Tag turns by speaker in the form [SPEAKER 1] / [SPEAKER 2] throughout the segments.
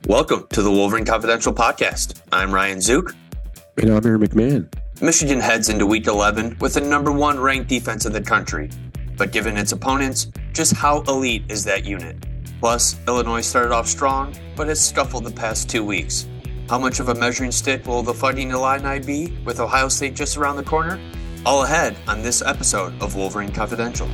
[SPEAKER 1] Welcome to the Wolverine Confidential Podcast. I'm Ryan Zook.
[SPEAKER 2] And I'm Aaron McMahon.
[SPEAKER 1] Michigan heads into Week 11 with the number one ranked defense in the country. But given its opponents, just how elite is that unit? Plus, Illinois started off strong, but has scuffled the past 2 weeks. How much of a measuring stick will the Fighting Illini be with Ohio State just around the corner? All ahead on this episode of Wolverine Confidential.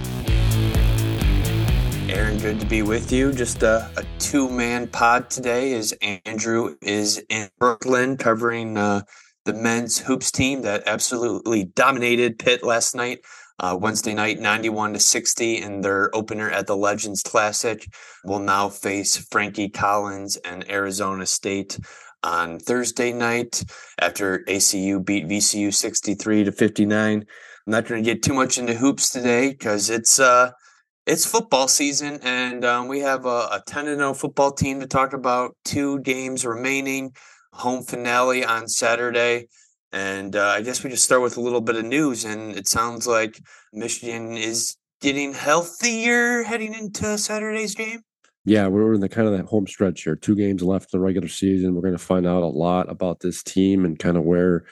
[SPEAKER 1] Aaron, good to be with you. Just a two-man pod today as Andrew is in Brooklyn covering the men's hoops team that absolutely dominated Pitt last night. Wednesday night, 91-60 in their opener at the Legends Classic. Will now face Frankie Collins and Arizona State on Thursday night after ACU beat VCU 63-59. I'm not going to get too much into hoops today because it's football season, and we have a 10-0 football team to talk about. 2 games remaining, home finale on Saturday. And I guess we just start with a little bit of news, and it sounds like Michigan is getting healthier heading into Saturday's game.
[SPEAKER 2] Yeah, we're in the kind of that home stretch here. 2 games left in the regular season. We're going to find out a lot about this team and kind of where,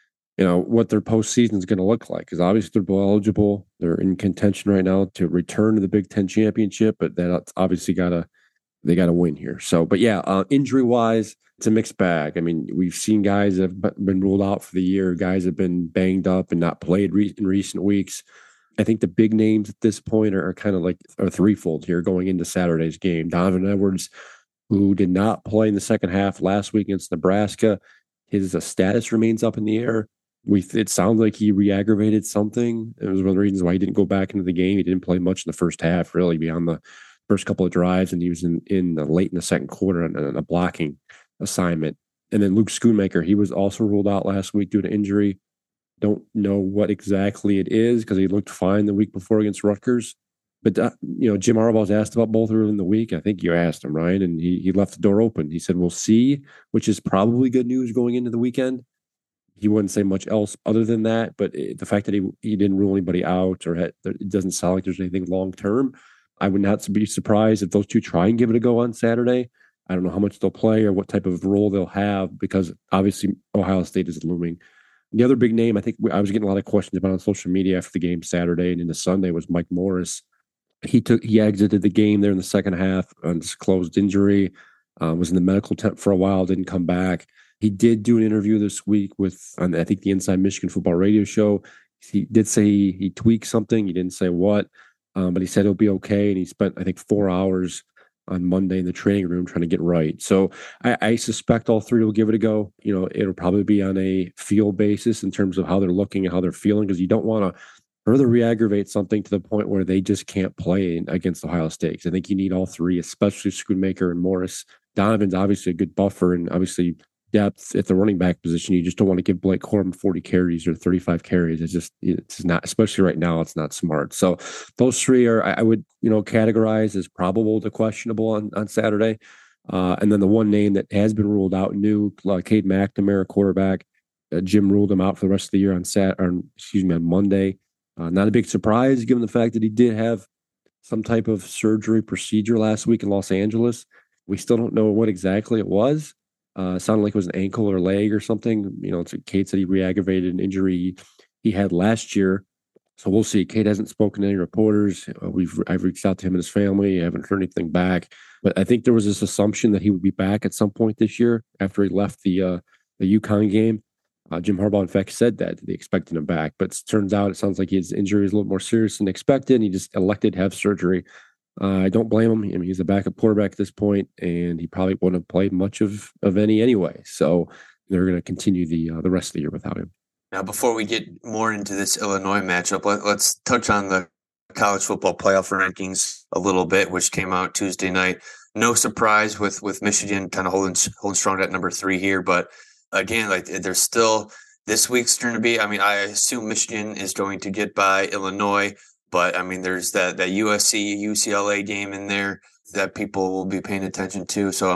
[SPEAKER 2] what their postseason is going to look like. Because obviously they're bowl eligible. They're in contention right now to return to the Big Ten championship, but that's obviously they got to win here. So, but yeah, injury wise, it's a mixed bag. I mean, we've seen guys that have been ruled out for the year. Guys have been banged up and not played in recent weeks. I think the big names at this point are kind of like a threefold here going into Saturday's game. Donovan Edwards, who did not play in the second half last week against Nebraska, his status remains up in the air. It sounds like he re-aggravated something. It was one of the reasons why he didn't go back into the game. He didn't play much in the first half, really, beyond the first couple of drives, and he was in late in the second quarter on a blocking assignment. And then Luke Schoonmaker, he was also ruled out last week due to injury. Don't know what exactly it is because he looked fine the week before against Rutgers. But, Jim Harbaugh's asked about both early in the week. I think you asked him, Ryan, and he left the door open. He said, we'll see, which is probably good news going into the weekend. He wouldn't say much else other than that. But the fact that he didn't rule anybody out it doesn't sound like there's anything long-term. I would not be surprised if those two try and give it a go on Saturday. I don't know how much they'll play or what type of role they'll have because obviously Ohio State is looming. The other big name I think I was getting a lot of questions about on social media after the game Saturday and into Sunday was Mike Morris. He exited the game there in the second half on disclosed injury, was in the medical tent for a while, didn't come back. He did do an interview this week on I think the Inside Michigan Football Radio show. He did say he tweaked something. He didn't say what. But he said he'll be okay, and he spent, I think, 4 hours on Monday in the training room trying to get right. So I suspect all three will give it a go. It'll probably be on a feel basis in terms of how they're looking and how they're feeling, because you don't want to further re-aggravate something to the point where they just can't play against Ohio State. 'Cause I think you need all three, especially Schoonmaker and Morris. Donovan's obviously a good buffer and obviously depth at the running back position. You just don't want to give Blake Corum 40 carries or 35 carries. It's not, especially right now, it's not smart. So those three are, I would, categorize as probable to questionable on Saturday. And then the one name that has been ruled out, Cade McNamara, quarterback. Jim ruled him out for the rest of the year on Monday. Not a big surprise given the fact that he did have some type of surgery procedure last week in Los Angeles. We still don't know what exactly it was. It sounded like it was an ankle or leg or something. Cade said he re-aggravated an injury he had last year. So we'll see. Cade hasn't spoken to any reporters. I've reached out to him and his family. I haven't heard anything back. But I think there was this assumption that he would be back at some point this year after he left the UConn game. Jim Harbaugh, in fact, said that they expected him back. But it turns out it sounds like his injury is a little more serious than expected. And he just elected to have surgery. I don't blame him. I mean, he's a backup quarterback at this point, and he probably wouldn't have played much of any anyway. So they're going to continue the rest of the year without him.
[SPEAKER 1] Now, before we get more into this Illinois matchup, let's touch on the college football playoff rankings a little bit, which came out Tuesday night. No surprise with Michigan kind of holding strong at number 3 here. But again, there's still this week's going to be, I assume Michigan is going to get by Illinois. But, there's that USC, UCLA game in there that people will be paying attention to. So,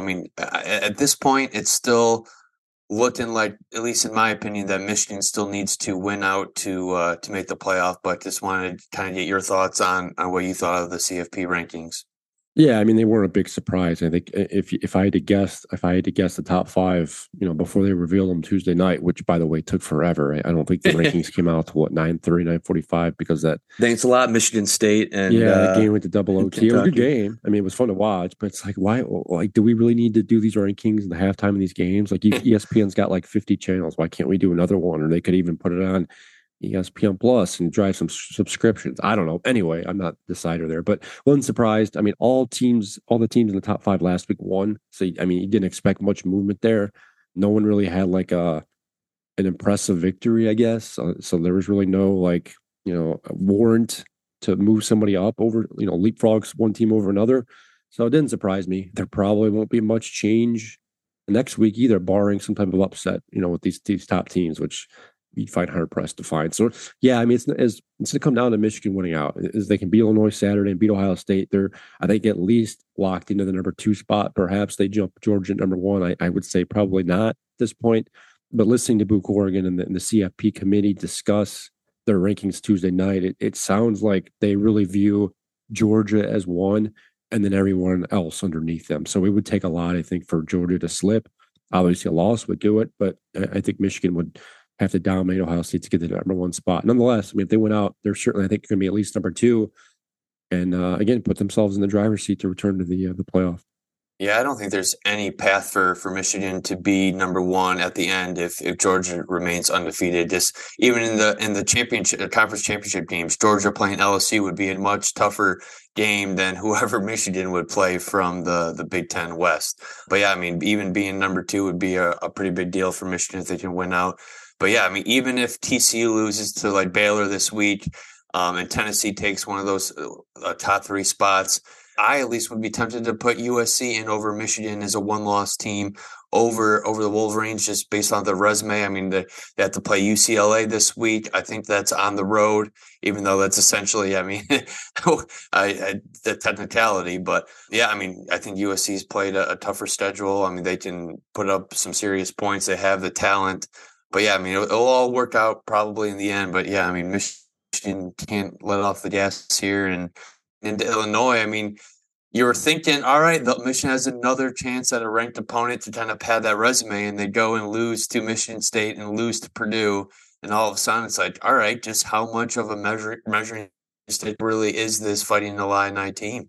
[SPEAKER 1] at this point, it's still looking like, at least in my opinion, that Michigan still needs to win out to make the playoff. But just wanted to kind of get your thoughts on what you thought of the CFP rankings.
[SPEAKER 2] Yeah, I mean they weren't a big surprise. I think if I had to guess, the top five, before they revealed them Tuesday night, which by the way took forever. I don't think the rankings came out to what 9:30, 9:45 because that.
[SPEAKER 1] Thanks a lot, Michigan State and
[SPEAKER 2] Yeah, that game went to double OT. It was a good
[SPEAKER 1] Kentucky.
[SPEAKER 2] game. I mean, it was fun to watch, but it's like, why? Like, do we really need to do these rankings in the halftime of these games? Like, ESPN's got like 50 channels. Why can't we do another one? Or they could even put it on ESPN Plus and drive some subscriptions. I don't know. Anyway, I'm not the decider there, but wasn't surprised. I mean, all the teams in the top five last week won. So, I mean, you didn't expect much movement there. No one really had like an impressive victory, I guess. So there was really no like, warrant to move somebody up over, leapfrogs one team over another. So it didn't surprise me. There probably won't be much change next week either, barring some type of upset, with these top teams, which you'd find hard pressed to find. So yeah, I mean, it's going to come down to Michigan winning out. Is they can beat Illinois Saturday and beat Ohio State. They're, I think, at least locked into the number 2 spot. Perhaps they jump Georgia at number 1. I would say probably not at this point. But listening to Boo Corrigan and the CFP committee discuss their rankings Tuesday night, it sounds like they really view Georgia as 1 and then everyone else underneath them. So it would take a lot, I think, for Georgia to slip. Obviously, a loss would do it, but I think Michigan would have to dominate Ohio State to get to the number 1 spot. Nonetheless, I mean, if they went out, they're certainly, I think, going to be at least number 2, and again, put themselves in the driver's seat to return to the playoff.
[SPEAKER 1] Yeah, I don't think there's any path for Michigan to be number 1 at the end if Georgia remains undefeated. Just even in the championship conference championship games, Georgia playing LSU would be a much tougher game than whoever Michigan would play from the Big Ten West. But yeah, I mean, even being number 2 would be a pretty big deal for Michigan if they can win out. But yeah, I mean, even if TCU loses to like Baylor this week, and Tennessee takes one of those top 3 spots, I at least would be tempted to put USC in over Michigan as a 1-loss team over the Wolverines just based on the resume. I mean, they have to play UCLA this week. I think that's on the road, even though that's essentially, I mean, the technicality. But yeah, I mean, I think USC's played a tougher schedule. I mean, they can put up some serious points. They have the talent. But yeah, I mean, it'll all work out probably in the end. But yeah, I mean, Michigan can't let off the gas here. And into Illinois, I mean, you were thinking, all right, the Michigan has another chance at a ranked opponent to kind of pad that resume, and they go and lose to Michigan State and lose to Purdue, and all of a sudden it's like, all right, just how much of a measuring stick really is this Fighting Illini team?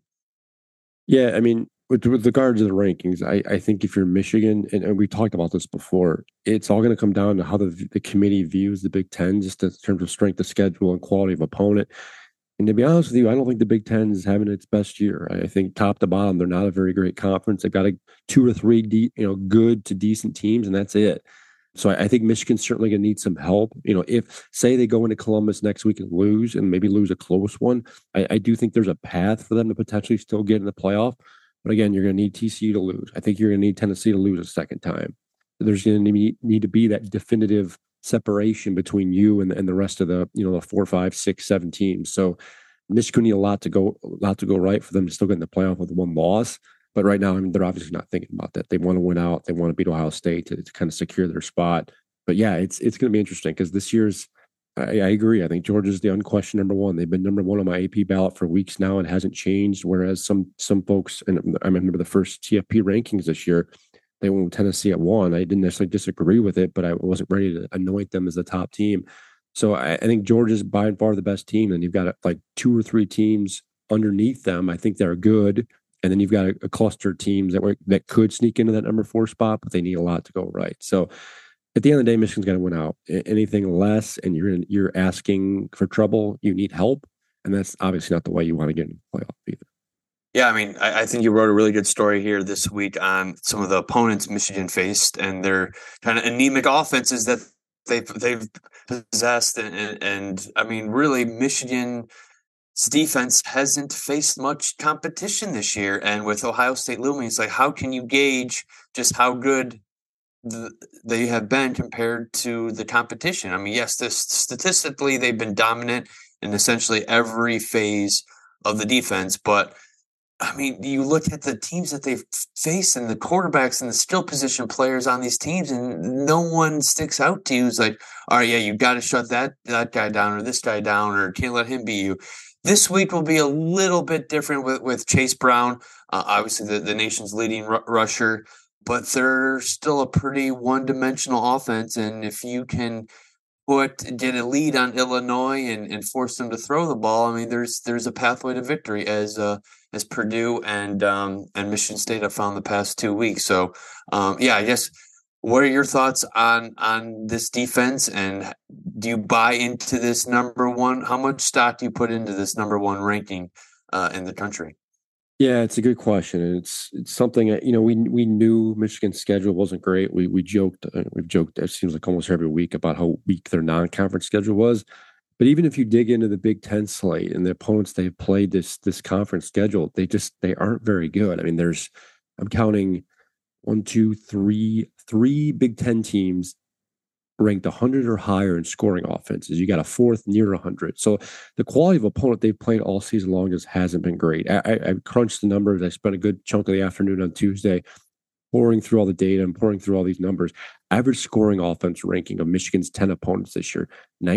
[SPEAKER 2] Yeah, I mean, with regard to the rankings, I think if you're Michigan, and we talked about this before, it's all going to come down to how the committee views the Big Ten, just in terms of strength of schedule and quality of opponent. And to be honest with you, I don't think the Big Ten is having its best year. I think top to bottom, they're not a very great conference. They've got 2 or 3 good to decent teams, and that's it. So I think Michigan's certainly going to need some help. If say they go into Columbus next week and lose, and maybe lose a close one, I do think there's a path for them to potentially still get in the playoff. But again, you're going to need TCU to lose. I think you're going to need Tennessee to lose a second time. There's going to need to be that definitive separation between you and the rest of the the 4, 5, 6, 7 teams. So Michigan need a lot to go right for them to still get in the playoff with 1 loss. But right now, I mean, they're obviously not thinking about that. They want to win out. They want to beat Ohio State to kind of secure their spot. But yeah, it's going to be interesting because this year's. I agree. I think Georgia's the unquestioned number 1. They've been number 1 on my AP ballot for weeks now. It hasn't changed. Whereas some folks, and I remember the first TFP rankings this year, they went with Tennessee at 1. I didn't necessarily disagree with it, but I wasn't ready to anoint them as the top team. So I think Georgia's by far the best team. And you've got like 2 or 3 teams underneath them. I think they're good. And then you've got a cluster of teams that could sneak into that number 4 spot, but they need a lot to go right. So at the end of the day, Michigan's got to win out. Anything less, and you're asking for trouble, you need help, and that's obviously not the way you want to get into the playoff either.
[SPEAKER 1] Yeah, I mean, I think you wrote a really good story here this week on some of the opponents Michigan faced and their kind of anemic offenses that they've possessed, and I mean, really, Michigan's defense hasn't faced much competition this year, and with Ohio State looming, it's like, how can you gauge just how good they have been compared to the competition? I mean, yes, statistically they've been dominant in essentially every phase of the defense, but I mean, you look at the teams that they've faced and the quarterbacks and the skill position players on these teams, and no one sticks out to you. It's like, all right, yeah, you got to shut that guy down or this guy down or can't let him beat you. This week will be a little bit different with Chase Brown, obviously the nation's leading rusher, but they're still a pretty one-dimensional offense. And if you can get a lead on Illinois and force them to throw the ball, I mean, there's a pathway to victory as Purdue and Michigan State have found the past 2 weeks. So, yeah, I guess. What are your thoughts on this defense, and do you buy into this number one? How much stock do you put into this number one ranking in the country?
[SPEAKER 2] Yeah, it's a good question, and it's something that, we knew Michigan's schedule wasn't great. We've joked. It seems like almost every week about how weak their non-conference schedule was. But even if you dig into the Big Ten slate and the opponents they've played this conference schedule, they aren't very good. I mean, I'm counting one, two, three Big Ten teams ranked 100 or higher in scoring offenses. You got a fourth near 100. So the quality of opponent they've played all season long just hasn't been great. I crunched the numbers. I spent a good chunk of the afternoon on Tuesday pouring through all the data and pouring through all these numbers. Average scoring offense ranking of Michigan's 10 opponents this year,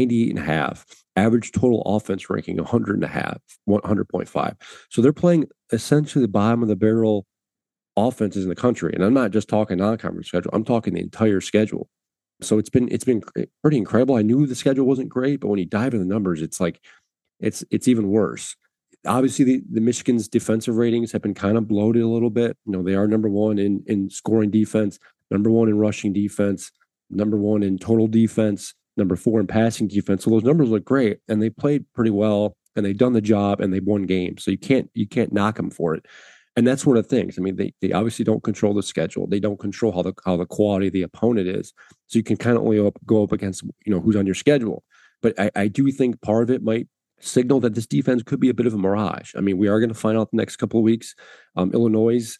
[SPEAKER 2] 98.5. Average total offense ranking, 100.5, 100.5. So they're playing essentially the bottom of the barrel offenses in the country. And I'm not just talking non-conference schedule. I'm talking the entire schedule. So it's been pretty incredible. I knew the schedule wasn't great, but when you dive into the numbers, it's like it's even worse. Obviously, the Michigan's defensive ratings have been kind of bloated a little bit. They are number one in scoring defense, number one in rushing defense, number one in total defense, number four in passing defense. So those numbers look great, and they played pretty well, and they've done the job, and they won games. So you can't knock them for it. And that's one of the things. I mean, they obviously don't control the schedule. They don't control how the quality of the opponent is. So you can kind of only go up against who's on your schedule. But I do think part of it might signal that this defense could be a bit of a mirage. I mean, we are going to find out the next couple of weeks. Illinois'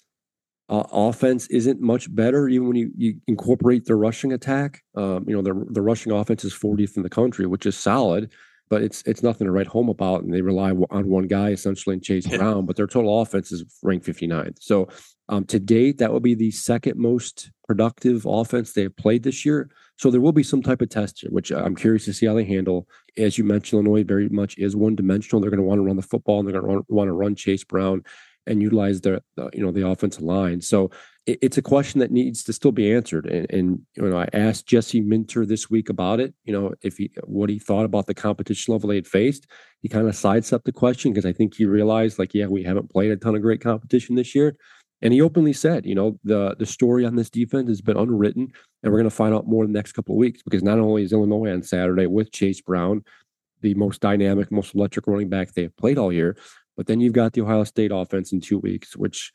[SPEAKER 2] offense isn't much better, even when you incorporate their rushing attack. The rushing offense is 40th in the country, which is solid. But it's nothing to write home about, and they rely on one guy essentially in Chase Brown. But their total offense is ranked 59th. So to date, that will be the second most productive offense they have played this year. So there will be some type of test here, which I'm curious to see how they handle. As you mentioned, Illinois very much is one dimensional. They're going to want to run the football, and they're going to want to run Chase Brown and utilize the offensive line. So it's a question that needs to still be answered. And I asked Jesse Minter this week about it, what he thought about the competition level they had faced. He kind of sidestepped the question because I think he realized, we haven't played a ton of great competition this year. And he openly said, the story on this defense has been unwritten, and we're going to find out more in the next couple of weeks, because not only is Illinois on Saturday with Chase Brown, the most dynamic, most electric running back they have played all year, but then you've got the Ohio State offense in 2 weeks, which,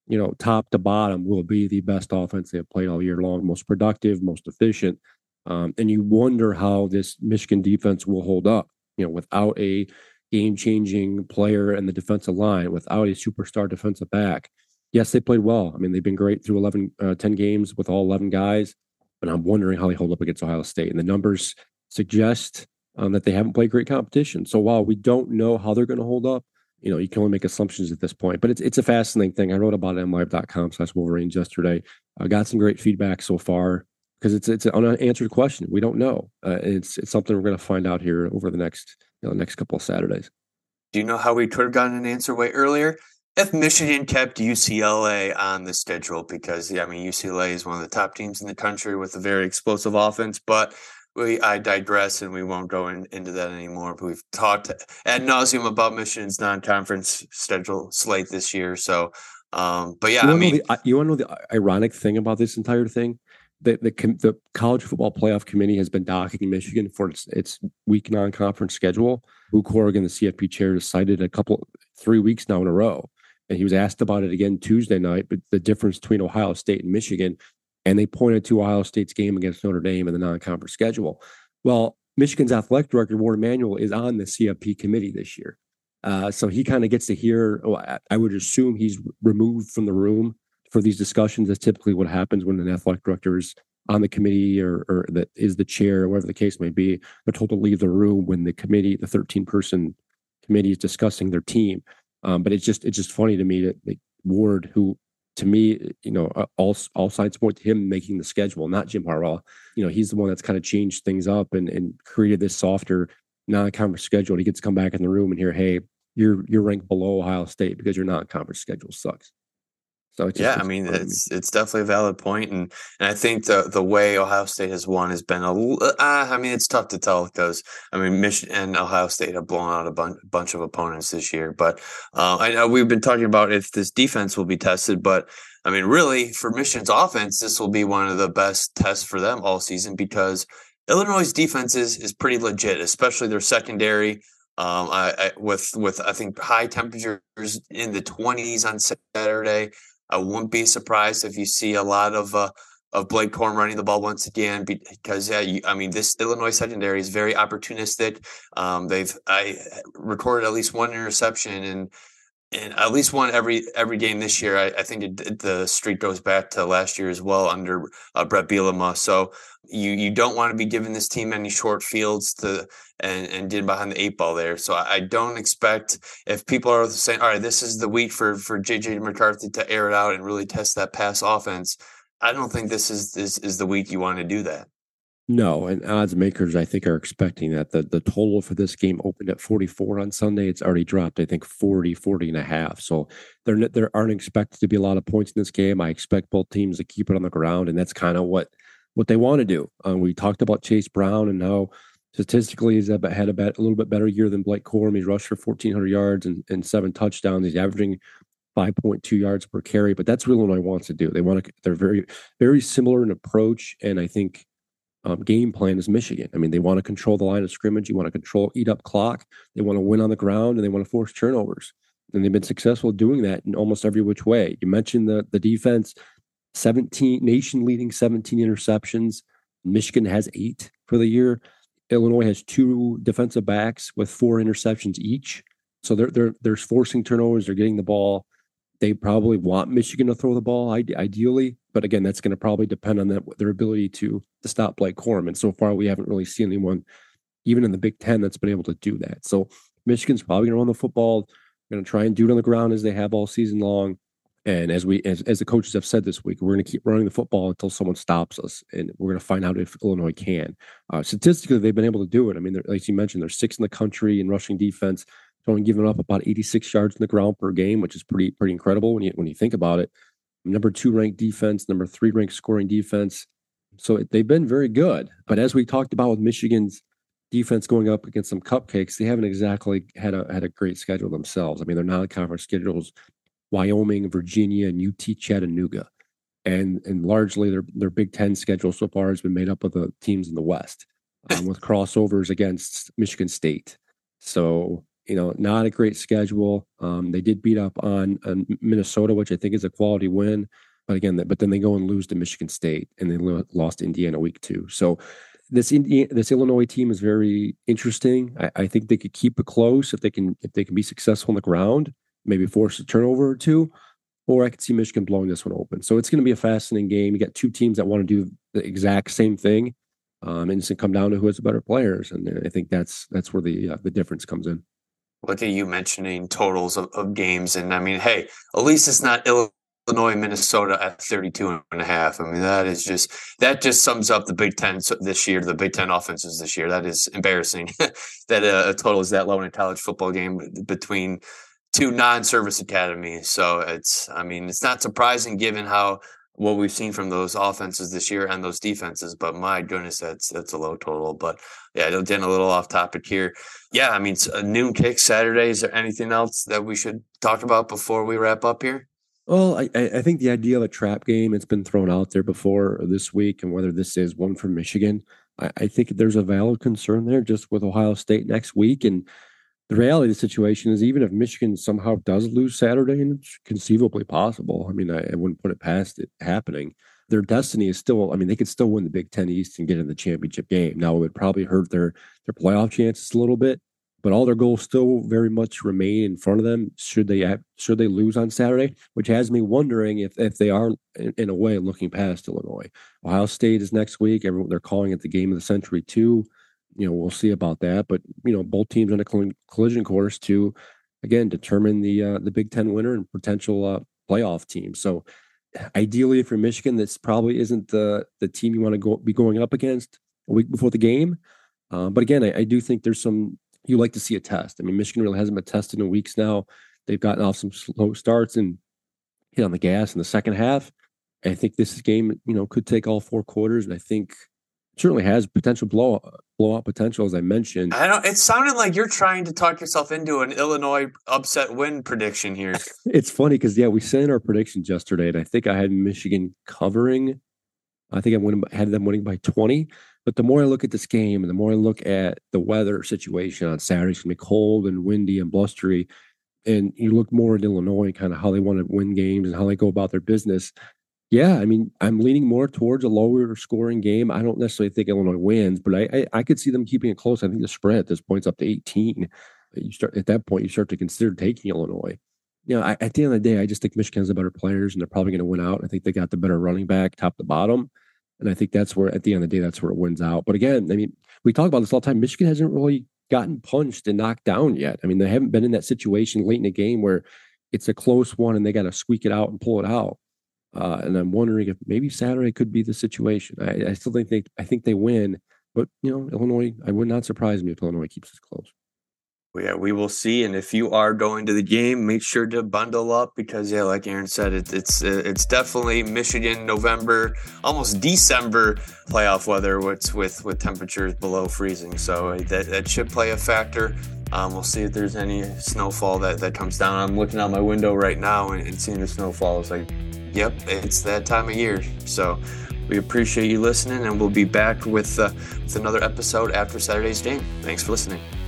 [SPEAKER 2] top to bottom will be the best offense they have played all year long, most productive, most efficient. And you wonder how this Michigan defense will hold up, without a game-changing player in the defensive line, without a superstar defensive back. Yes, they played well. I mean, they've been great through 10 games with all 11 guys, but I'm wondering how they hold up against Ohio State. And the numbers suggest that they haven't played great competition. So while we don't know how they're going to hold up, you can only make assumptions at this point. But it's a fascinating thing. I wrote about it on MLive.com/Wolverines yesterday. I got some great feedback so far, because it's an unanswered question. We don't know. It's something we're going to find out here over the next couple of Saturdays.
[SPEAKER 1] Do you know how we could have gotten an answer way earlier? If Michigan kept UCLA on the schedule, because UCLA is one of the top teams in the country with a very explosive offense, but I digress, and we won't go into that anymore. But we've talked ad nauseum about Michigan's non-conference schedule slate this year. So, but yeah,
[SPEAKER 2] you want to know the ironic thing about this entire thing? The College Football Playoff Committee has been docking Michigan for its weak non-conference schedule. Lou Corrigan, the CFP chair, decided 3 weeks now in a row, and he was asked about it again Tuesday night. But the difference between Ohio State and Michigan. And they pointed to Ohio State's game against Notre Dame in the non-conference schedule. Well, Michigan's athletic director, Warren Emanuel, is on the CFP committee this year. So he kind of gets to hear, I would assume he's removed from the room for these discussions. That's typically what happens when an athletic director is on the committee or that is the chair, or whatever the case may be. They're told to leave the room when the 13-person committee is discussing their team. But it's just funny to me that Ward, who, to me, all signs point to him making the schedule, not Jim Harbaugh. He's the one that's kind of changed things up and created this softer non-conference schedule. And he gets to come back in the room and hear, hey, you're ranked below Ohio State because your non-conference schedule sucks. So it's
[SPEAKER 1] Yeah,
[SPEAKER 2] just
[SPEAKER 1] I
[SPEAKER 2] it's
[SPEAKER 1] mean
[SPEAKER 2] funny to me.
[SPEAKER 1] it's definitely a valid point, and I think the way Ohio State has won has been I mean it's tough to tell because I mean Michigan and Ohio State have blown out a bunch of opponents this year, but I know we've been talking about if this defense will be tested, but I mean really for Michigan's offense, this will be one of the best tests for them all season because Illinois' defense is pretty legit, especially their secondary. With I think high temperatures in the 20s on Saturday. I wouldn't be surprised if you see a lot of Blake Corum running the ball once again because I mean this Illinois secondary is very opportunistic. I recorded at least one interception and at least one every game this year. I think the streak goes back to last year as well under Brett Bielema. So you don't want to be giving this team any short fields to and getting behind the eight ball there. So I don't expect if people are saying, all right, this is the week for JJ McCarthy to air it out and really test that pass offense. I don't think this is the week you want to do that.
[SPEAKER 2] No, and odds makers I think are expecting that the total for this game opened at 44 on Sunday. It's already dropped, I think 40 and a half. So there aren't expected to be a lot of points in this game. I expect both teams to keep it on the ground, and that's kind of what they want to do. We talked about Chase Brown and how statistically he's had a little bit better year than Blake Corum. He's rushed for 1,400 yards and 7 touchdowns. He's averaging 5.2 yards per carry, but that's what Illinois wants to do. They're very, very similar in approach, and I think game plan is Michigan. I mean, they want to control the line of scrimmage. You want to eat up clock. They want to win on the ground, and they want to force turnovers. And they've been successful doing that in almost every which way. You mentioned the defense, 17 nation leading 17 interceptions. Michigan has 8 for the year. Illinois has 2 defensive backs with 4 interceptions each. So they're forcing turnovers. They're getting the ball. They probably want Michigan to throw the ball ideally, but again, that's going to probably depend on their ability to stop Blake Corum. And so far, we haven't really seen anyone, even in the Big Ten, that's been able to do that. So Michigan's probably going to run the football, going to try and do it on the ground as they have all season long. And as the coaches have said this week, we're going to keep running the football until someone stops us, and we're going to find out if Illinois can. Statistically, they've been able to do it. I mean, like you mentioned, they're 6th in the country in rushing defense. Only giving up about 86 yards in the ground per game, which is pretty incredible when you think about it. Number 2 ranked defense, number 3 ranked scoring defense. So they've been very good. But as we talked about with Michigan's defense going up against some cupcakes, they haven't exactly had a great schedule themselves. I mean, their non-conference schedules: Wyoming, Virginia, and UT Chattanooga, and largely their Big Ten schedule so far has been made up of the teams in the West, with crossovers against Michigan State. So not a great schedule. They did beat up on Minnesota, which I think is a quality win. But then they go and lose to Michigan State, and they lost to Indiana week 2. So this Illinois team is very interesting. I think they could keep it close if they can be successful on the ground, maybe force a turnover or two, or I could see Michigan blowing this one open. So it's going to be a fascinating game. You got 2 teams that want to do the exact same thing, and it's going to come down to who has the better players. And I think that's where the difference comes in.
[SPEAKER 1] Look at you mentioning totals of games. And I mean, hey, at least it's not Illinois, Minnesota at 32 and a half. I mean, that just sums up the Big Ten this year, the Big Ten offenses this year. That is embarrassing that a total is that low in a college football game between 2 non-service academies. So it's not surprising given what we've seen from those offenses this year and those defenses, but my goodness, that's a low total. But yeah, getting a little off topic here. Yeah, I mean, a noon kick Saturday. Is there anything else that we should talk about before we wrap up here?
[SPEAKER 2] Well, I think the idea of a trap game, it's been thrown out there before this week, and whether this is one for Michigan, I think there's a valid concern there just with Ohio State next week. And the reality of the situation is, even if Michigan somehow does lose Saturday, and it's conceivably possible, I mean, I wouldn't put it past it happening, their destiny is still, I mean, they could still win the Big Ten East and get in the championship game. Now, it would probably hurt their playoff chances a little bit, but all their goals still very much remain in front of them should they lose on Saturday, which has me wondering if they are, in a way, looking past Illinois. Ohio State is next week. They're calling it the game of the century, too. We'll see about that. But, both teams on a collision course to, again, determine the Big Ten winner and potential playoff team. So ideally for Michigan, this probably isn't the team you want to be going up against a week before the game. But again, I do think there's some you like to see a test. I mean, Michigan really hasn't been tested in weeks now. They've gotten off some slow starts and hit on the gas in the second half. I think this game, could take all 4 quarters, and I think it certainly has potential blowout potential, as I mentioned.
[SPEAKER 1] It sounded like you're trying to talk yourself into an Illinois upset win prediction here.
[SPEAKER 2] It's funny because we sent in our predictions yesterday, and I think I had Michigan covering. I think I had them winning by 20. But the more I look at this game, and the more I look at the weather situation on Saturday, it's going to be cold and windy and blustery. And you look more at Illinois, kind of how they want to win games and how they go about their business. Yeah, I mean, I'm leaning more towards a lower scoring game. I don't necessarily think Illinois wins, but I could see them keeping it close. I think the spread at this point's up to 18. At that point, you start to consider taking Illinois. At the end of the day, I just think Michigan has the better players, and they're probably going to win out. I think they got the better running back, top to bottom. And I think that's where, at the end of the day, that's where it wins out. But again, I mean, we talk about this all the time. Michigan hasn't really gotten punched and knocked down yet. I mean, they haven't been in that situation late in the game where it's a close one and they got to squeak it out and pull it out. And I'm wondering if maybe Saturday could be the situation. I still think they win, but Illinois, I would not surprise me if Illinois keeps this close.
[SPEAKER 1] Yeah, we will see. And if you are going to the game, make sure to bundle up because, like Aaron said, it's definitely Michigan November, almost December playoff weather. With temperatures below freezing, so that should play a factor. We'll see if there's any snowfall that comes down. I'm looking out my window right now and seeing the snowfall. It's like, yep, it's that time of year. So we appreciate you listening, and we'll be back with another episode after Saturday's game. Thanks for listening.